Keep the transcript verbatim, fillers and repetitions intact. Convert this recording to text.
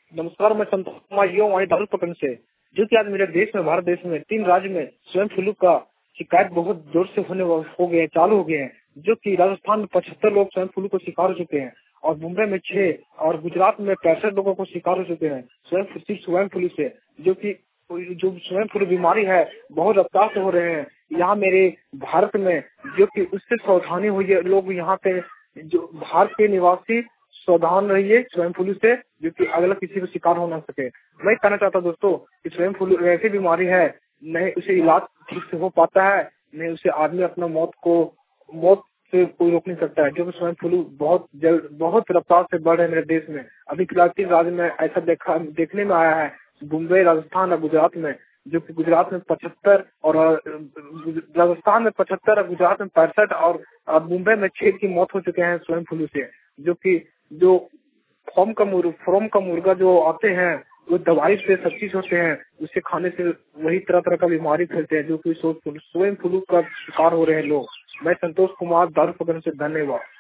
नमस्कार, मैं संतोष कुमार युवा वाणी दारुल से। जो कि आज मेरे देश में, भारत देश में तीन राज्य में स्वयं फ्लू का शिकायत बहुत जोर से होने हो गए चालू हो गए हैं। जो कि राजस्थान में पचहत्तर लोग स्वयं फ्लू को शिकार हो चुके हैं और मुंबई में छह और गुजरात में पैंसठ लोगों को शिकार हो चुके हैं स्वयं सिर्फ स्वयं फ्लू से। जो कि जो स्वयं फ्लू बीमारी है बहुत रफ्तार से हो रहे हैं यहाँ मेरे भारत में। जो कि उससे सावधानी हुई है, लोग यहाँ पे जो भारत के निवासी सावधान रहिए स्वयं फ्लू से, जो कि अगला किसी को शिकार हो ना सके। मैं कहना चाहता हूँ दोस्तों कि स्वयं फ्लू ऐसी बीमारी है, नहीं उसे इलाज ठीक से हो पाता है, नहीं उसे आदमी अपना मौत को मौत से कोई रोक नहीं सकता है। जो कि स्वयं फ्लू बहुत जल्द बहुत रफ्तार से बढ़ रहे हैं मेरे देश में। अभी फिलहाल तीन राज्य में ऐसा देखा देखने में आया है, मुंबई, राजस्थान और गुजरात में। जो कि गुजरात में पचहत्तर और राजस्थान में पचहत्तर और गुजरात में पैंसठ और मुंबई में छह की मौत हो चुके हैं स्वयं फ्लू से। जो कि जो फॉर्म का मुर्गा फॉर्म का मुर्गा जो आते हैं वो दवाई से सब चीज होते हैं, उसे खाने से वही तरह तरह का बीमारी फैलते हैं। जो कि स्वयं फ्लू का शिकार हो रहे हैं लोग। मैं संतोष कुमार दारुल से, धन्यवाद।